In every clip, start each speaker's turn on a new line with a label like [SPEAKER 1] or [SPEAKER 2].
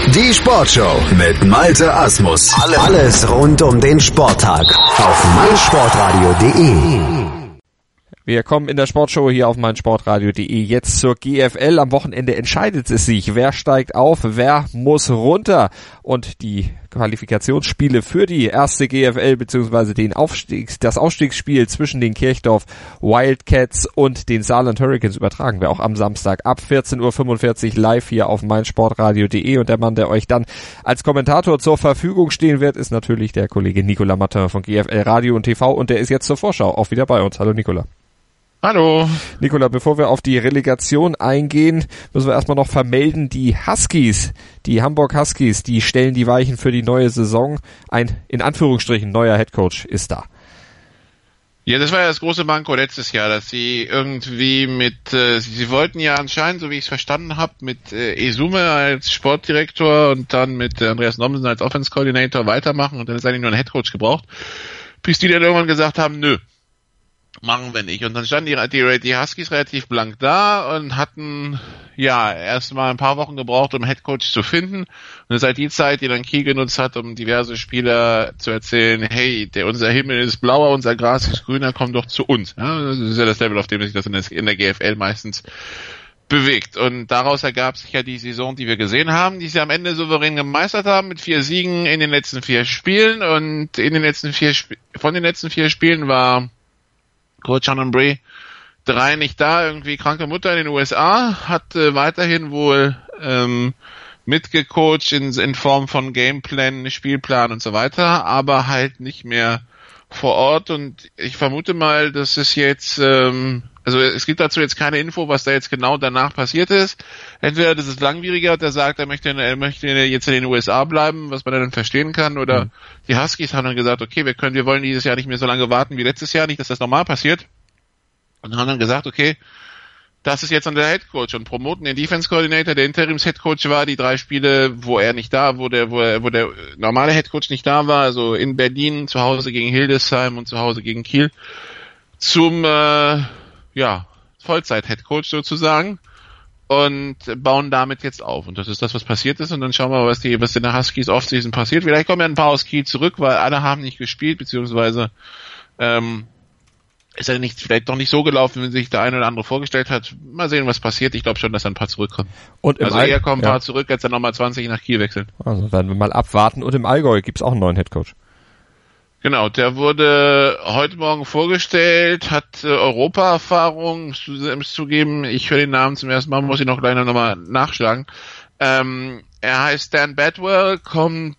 [SPEAKER 1] Die Sportshow mit Malte Asmus. Alles rund um den Sporttag auf meinsportradio.de.
[SPEAKER 2] Wir kommen in der Sportshow hier auf meinsportradio.de jetzt zur GFL. Am Wochenende entscheidet es sich, wer steigt auf, wer muss runter. Und die Qualifikationsspiele für die erste GFL bzw. das Aufstiegsspiel zwischen den Kirchdorf Wildcats und den Saarland Hurricanes übertragen wir auch am Samstag ab 14.45 Uhr live hier auf meinsportradio.de. Und der Mann, der euch dann als Kommentator zur Verfügung stehen wird, ist natürlich der Kollege Nicolas Martin von GFL Radio und TV. Und der ist jetzt zur Vorschau auch wieder bei uns. Hallo Nicolas.
[SPEAKER 3] Hallo.
[SPEAKER 2] Nikola, bevor wir auf die Relegation eingehen, müssen wir erstmal noch vermelden, die Huskies, die Hamburg Huskies, die stellen die Weichen für die neue Saison. Ein, in Anführungsstrichen, neuer Headcoach ist da.
[SPEAKER 3] Ja, das war ja das große Manko letztes Jahr, dass sie irgendwie sie wollten ja anscheinend, so wie ich es verstanden habe, mit Esume als Sportdirektor und dann mit Andreas Nomsen als Offense Coordinator weitermachen und dann ist eigentlich nur ein Headcoach gebraucht, bis die dann irgendwann gesagt haben, nö. Machen wir nicht. Und dann standen die Huskies relativ blank da und hatten ja erst mal ein paar Wochen gebraucht, um Headcoach zu finden. Und das ist halt die Zeit, die dann Kiel genutzt hat, um diverse Spieler zu erzählen, hey, unser Himmel ist blauer, unser Gras ist grüner, komm doch zu uns. Ja, das ist ja das Level, auf dem sich das in der GFL meistens bewegt. Und daraus ergab sich ja die Saison, die wir gesehen haben, die sie am Ende souverän gemeistert haben, mit 4 Siegen in den letzten 4 Spielen. Und von den letzten 4 Spielen war Coach Shannon Bree 3 nicht da, irgendwie kranke Mutter in den USA, hat weiterhin wohl mitgecoacht in Form von Gameplan, Spielplan und so weiter, aber halt nicht mehr vor Ort. Und ich vermute mal, dass es jetzt, also es gibt dazu jetzt keine Info, was da jetzt genau danach passiert ist. Entweder das ist langwieriger, der sagt, er möchte jetzt in den USA bleiben, was man dann verstehen kann, oder die Huskies haben dann gesagt, okay, wir wollen dieses Jahr nicht mehr so lange warten wie letztes Jahr, nicht, dass das normal passiert. Und haben dann gesagt, okay, das ist jetzt dann der Headcoach und promoten den Defense Coordinator, der Interims-Headcoach war, die 3 Spiele, wo der normale Headcoach nicht da war, also in Berlin, zu Hause gegen Hildesheim und zu Hause gegen Kiel, zum Vollzeit-Headcoach sozusagen und bauen damit jetzt auf. Und das ist das, was passiert ist. Und dann schauen wir mal, was in der Huskies Offseason passiert. Vielleicht kommen ja ein paar aus Kiel zurück, weil alle haben nicht gespielt, beziehungsweise ist ja vielleicht doch nicht so gelaufen, wie sich der eine oder andere vorgestellt hat. Mal sehen, was passiert. Ich glaube schon, dass ein paar zurückkommen. Und eher kommen ein paar zurück, als dann nochmal 20 nach Kiel wechseln. Also
[SPEAKER 2] werden wir mal abwarten. Und im Allgäu gibt's auch einen neuen Headcoach.
[SPEAKER 3] Genau, der wurde heute Morgen vorgestellt, hat Europa-Erfahrung, muss zugeben, ich höre den Namen zum ersten Mal, muss ich noch gleich nochmal nachschlagen. Er heißt Dan Badwell, kommt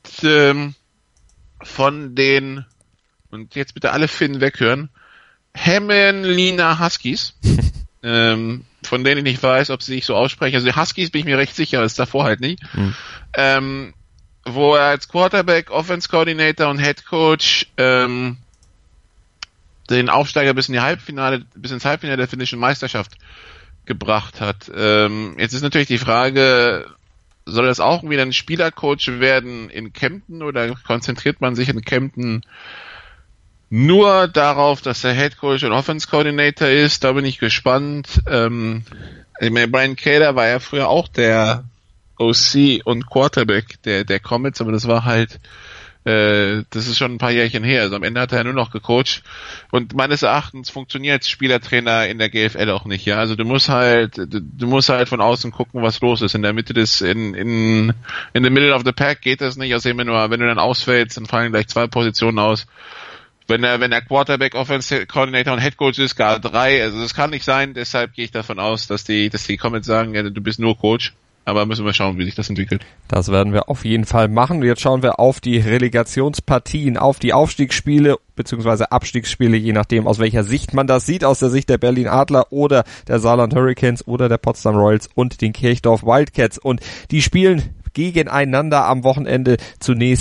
[SPEAKER 3] von den, und jetzt bitte alle Finnen weghören, Hämeenlinna Huskies, von denen ich nicht weiß, ob sie sich so aussprechen. Also die Huskies bin ich mir recht sicher, das ist davor halt nicht. Wo er als Quarterback, Offense Coordinator und Head Coach den Aufsteiger bis ins Halbfinale der finnischen Meisterschaft gebracht hat. Jetzt ist natürlich die Frage, soll das auch wieder ein Spielercoach werden in Kempten oder konzentriert man sich in Kempten nur darauf, dass er Head Coach und Offense Coordinator ist? Da bin ich gespannt. Ich meine, Brian Kader war ja früher auch der OC und Quarterback der Comets, aber das war halt, das ist schon ein paar Jährchen her. Also am Ende hat er ja nur noch gecoacht. Und meines Erachtens funktioniert als Spielertrainer in der GFL auch nicht, ja. Also du musst halt von außen gucken, was los ist. In der Mitte in the middle of the pack geht das nicht. Also wenn du dann ausfällst, dann fallen gleich 2 Positionen aus. Wenn der Quarterback, Offensive Coordinator und Head Coach ist, gar 3. Also das kann nicht sein. Deshalb gehe ich davon aus, dass die Comets sagen, ja, du bist nur Coach. Aber müssen wir schauen, wie sich das entwickelt.
[SPEAKER 2] Das werden wir auf jeden Fall machen. Jetzt schauen wir auf die Relegationspartien, auf die Aufstiegsspiele bzw. Abstiegsspiele, je nachdem, aus welcher Sicht man das sieht. Aus der Sicht der Berlin Adler oder der Saarland Hurricanes oder der Potsdam Royals und den Kirchdorf Wildcats. Und die spielen gegeneinander am Wochenende. Zunächst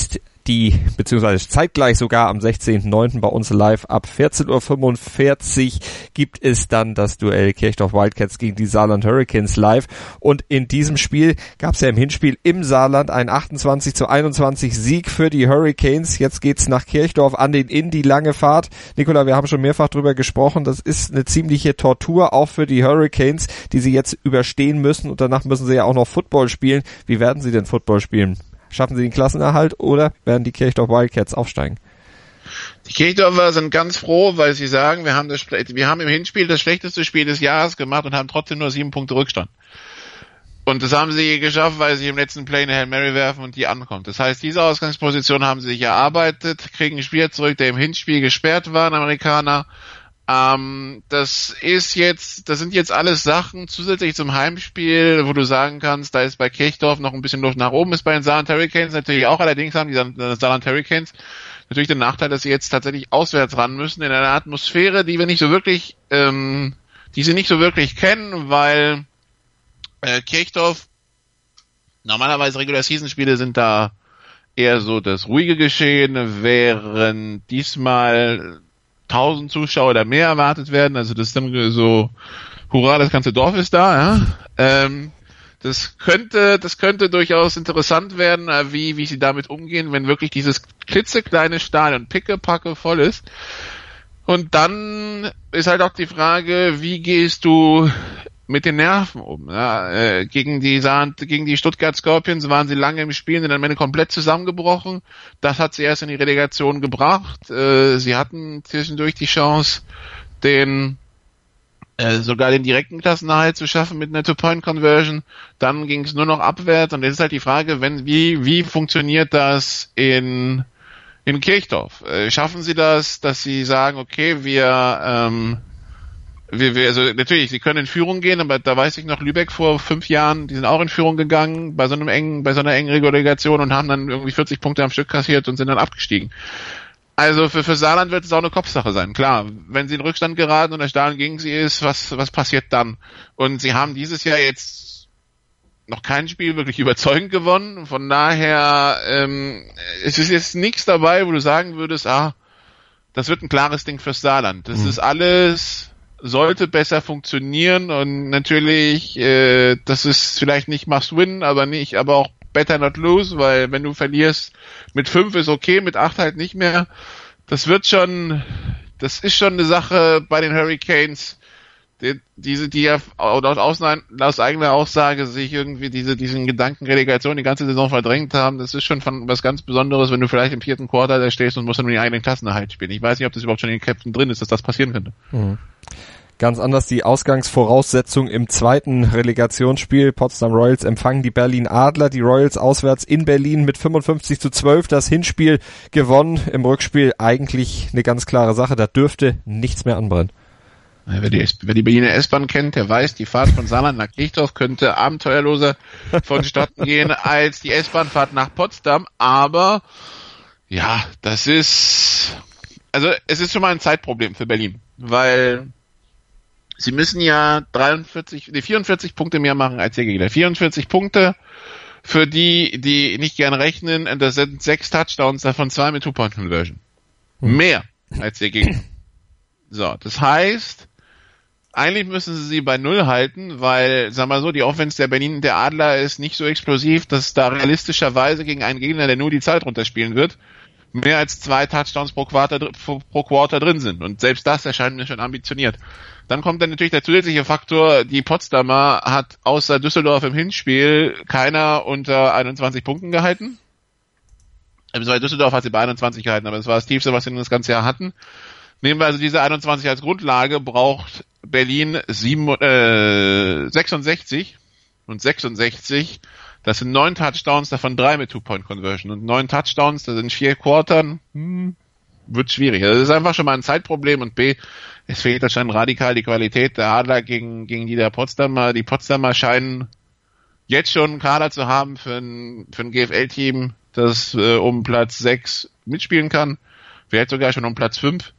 [SPEAKER 2] beziehungsweise zeitgleich sogar am 16.09. bei uns live ab 14.45 Uhr gibt es dann das Duell Kirchdorf Wildcats gegen die Saarland Hurricanes live. Und in diesem Spiel gab es ja im Hinspiel im Saarland einen 28-21 Sieg für die Hurricanes. Jetzt geht's nach Kirchdorf an den Inn, die lange Fahrt. Nikola, wir haben schon mehrfach drüber gesprochen. Das ist eine ziemliche Tortur, auch für die Hurricanes, die sie jetzt überstehen müssen. Und danach müssen sie ja auch noch Football spielen. Wie werden sie denn Football spielen? Schaffen sie den Klassenerhalt oder werden die Kirchdorf Wildcats aufsteigen?
[SPEAKER 3] Die Kirchdorfer sind ganz froh, weil sie sagen, wir haben im Hinspiel das schlechteste Spiel des Jahres gemacht und haben trotzdem nur 7 Punkte Rückstand. Und das haben sie geschafft, weil sie im letzten Play eine Hail Mary werfen und die ankommt. Das heißt, diese Ausgangsposition haben sie sich erarbeitet, kriegen einen Spieler zurück, der im Hinspiel gesperrt war, ein Amerikaner. Das sind jetzt alles Sachen zusätzlich zum Heimspiel, wo du sagen kannst, da ist bei Kirchdorf noch ein bisschen Luft nach oben, ist bei den Saarland Hurricanes natürlich auch, allerdings haben die Saarland Hurricanes natürlich den Nachteil, dass sie jetzt tatsächlich auswärts ran müssen, in einer Atmosphäre, die sie nicht so wirklich kennen, weil Kirchdorf, normalerweise Regular-Season-Spiele sind da eher so das ruhige Geschehen, während diesmal 1000 Zuschauer oder mehr erwartet werden, also das ist dann so, hurra, das ganze Dorf ist da, ja. Das könnte durchaus interessant werden, wie sie damit umgehen, wenn wirklich dieses klitzekleine Stadion pickepacke voll ist. Und dann ist halt auch die Frage, wie gehst du mit den Nerven um? Ja, gegen die Stuttgart Scorpions waren sie lange im Spiel, sind am Ende komplett zusammengebrochen. Das hat sie erst in die Relegation gebracht. Sie hatten zwischendurch die Chance, sogar den direkten Klassenerhalt zu schaffen mit einer Two-Point-Conversion. Dann ging es nur noch abwärts und jetzt ist halt die Frage, wie funktioniert das in Kirchdorf? Schaffen sie das, dass sie sagen, okay, also natürlich, sie können in Führung gehen, aber da weiß ich noch, Lübeck vor 5 Jahren, die sind auch in Führung gegangen bei so einer engen Relegation und haben dann irgendwie 40 Punkte am Stück kassiert und sind dann abgestiegen. Also für Saarland wird es auch eine Kopfsache sein. Klar, wenn sie in Rückstand geraten und der Stadion gegen sie ist, was passiert dann? Und sie haben dieses Jahr jetzt noch kein Spiel wirklich überzeugend gewonnen. Von daher, es ist jetzt nichts dabei, wo du sagen würdest, das wird ein klares Ding fürs Saarland. Das ist alles, sollte besser funktionieren und natürlich, das ist vielleicht nicht must win, aber auch better not lose, weil wenn du verlierst mit 5 ist okay, mit 8 halt nicht mehr. Das ist schon eine Sache bei den Hurricanes, die ja aus eigener Aussage sich irgendwie diesen Gedanken Relegation die ganze Saison verdrängt haben. Das ist schon was ganz Besonderes, wenn du vielleicht im 4. Quarter da stehst und musst dann nur die eigenen Klassenerhalt spielen. Ich weiß nicht, ob das überhaupt schon in den Köpfen drin ist, dass das passieren könnte.
[SPEAKER 2] Mhm. Ganz anders die Ausgangsvoraussetzung im zweiten Relegationsspiel. Potsdam Royals empfangen die Berlin Adler. Die Royals auswärts in Berlin mit 55-12. Das Hinspiel gewonnen. Im Rückspiel eigentlich eine ganz klare Sache. Da dürfte nichts mehr anbrennen.
[SPEAKER 3] Wer die Berliner S-Bahn kennt, der weiß, die Fahrt von Saarland nach Kirchdorf könnte abenteuerloser vonstatten gehen als die S-Bahn-Fahrt nach Potsdam. Aber ja, es ist schon mal ein Zeitproblem für Berlin, weil sie müssen ja 44 Punkte mehr machen als ihr Gegner. 44 Punkte, für die nicht gern rechnen, das sind 6 Touchdowns, davon 2 mit Two-Point-Conversion. Mehr als ihr Gegner. So, das heißt, eigentlich müssen sie bei 0 halten, weil, sag mal so, die Offense der Adler ist nicht so explosiv, dass da realistischerweise gegen einen Gegner, der nur die Zeit runterspielen wird, mehr als 2 Touchdowns pro Quarter drin sind. Und selbst das erscheint mir schon ambitioniert. Dann kommt dann natürlich der zusätzliche Faktor, die Potsdamer hat außer Düsseldorf im Hinspiel keiner unter 21 Punkten gehalten. Bei Düsseldorf hat sie bei 21 gehalten, aber das war das Tiefste, was sie das ganze Jahr hatten. Nehmen wir also diese 21 als Grundlage, braucht Berlin 66 und 66. Das sind 9 Touchdowns, davon 3 mit Two-Point-Conversion. Und 9 Touchdowns, das sind 4 Quartern, wird schwierig. Also das ist einfach schon mal ein Zeitproblem und B, es fehlt anscheinend radikal die Qualität der Adler gegen die der Potsdamer. Die Potsdamer scheinen jetzt schon einen Kader zu haben für ein GFL-Team, das um Platz 6 mitspielen kann. Vielleicht sogar schon um Platz 5.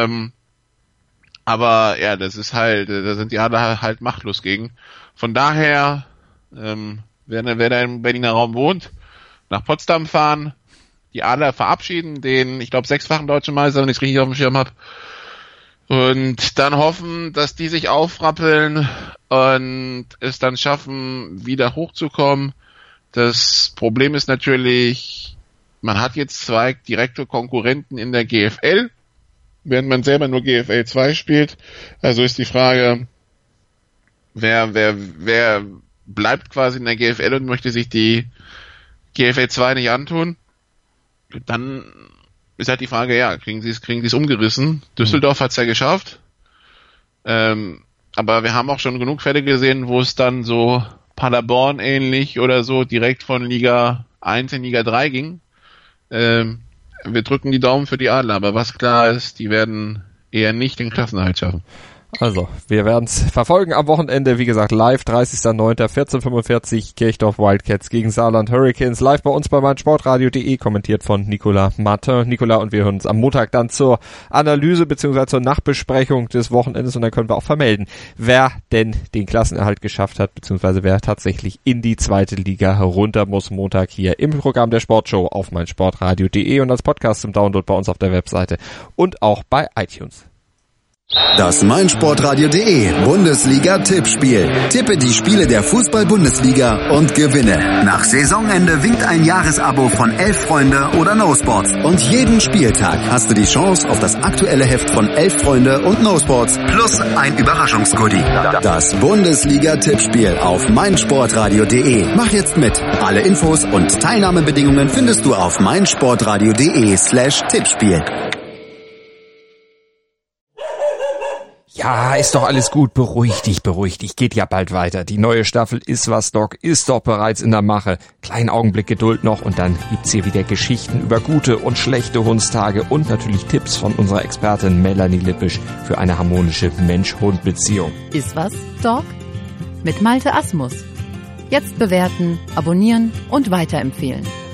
[SPEAKER 3] Aber ja, das ist halt, da sind die Adler halt machtlos gegen. Von daher, wer da im Berliner Raum wohnt, nach Potsdam fahren. die Adler verabschieden, den, ich glaube, 6-fachen deutschen Meister, wenn ich es richtig auf dem Schirm habe. Und dann hoffen, dass die sich aufrappeln und es dann schaffen, wieder hochzukommen. Das Problem ist natürlich, man hat jetzt 2 direkte Konkurrenten in der GFL, während man selber nur GFL 2 spielt. Also ist die Frage, wer bleibt quasi in der GFL und möchte sich die GFL 2 nicht antun? Dann ist halt die Frage, ja, kriegen sie es umgerissen? Düsseldorf hat's ja geschafft. Aber wir haben auch schon genug Fälle gesehen, wo es dann so Paderborn ähnlich oder so direkt von Liga 1 in Liga 3 ging. Wir drücken die Daumen für die Adler, aber was klar ist, die werden eher nicht den Klassenerhalt schaffen.
[SPEAKER 2] Also, wir werden es verfolgen am Wochenende, wie gesagt, live, 30.09., 14:45, Kirchdorf Wildcats gegen Saarland Hurricanes, live bei uns bei meinsportradio.de, kommentiert von Nicolas Martin. Nicolas und wir hören uns am Montag dann zur Analyse bzw. zur Nachbesprechung des Wochenendes und dann können wir auch vermelden, wer denn den Klassenerhalt geschafft hat, bzw. wer tatsächlich in die 2. Liga herunter muss. Montag hier im Programm der Sportshow auf meinsportradio.de und als Podcast zum Download bei uns auf der Webseite und auch bei iTunes.
[SPEAKER 1] Das meinsportradio.de Bundesliga-Tippspiel. Tippe die Spiele der Fußball-Bundesliga und gewinne. Nach Saisonende winkt ein Jahresabo von 11 Freunde oder NoSports. Und jeden Spieltag hast du die Chance auf das aktuelle Heft von 11 Freunde und NoSports plus ein Überraschungsgoodie. Das Bundesliga-Tippspiel auf meinsportradio.de. Mach jetzt mit. Alle Infos und Teilnahmebedingungen findest du auf meinsportradio.de/Tippspiel.
[SPEAKER 2] Ja, ist doch alles gut. Beruhig dich. Geht ja bald weiter. Die neue Staffel Iswas Dog ist doch bereits in der Mache. Kleinen Augenblick Geduld noch und dann gibt's hier wieder Geschichten über gute und schlechte Hundstage und natürlich Tipps von unserer Expertin Melanie Lippisch für eine harmonische Mensch-Hund-Beziehung.
[SPEAKER 4] Iswas Dog? Mit Malte Asmus. Jetzt bewerten, abonnieren und weiterempfehlen.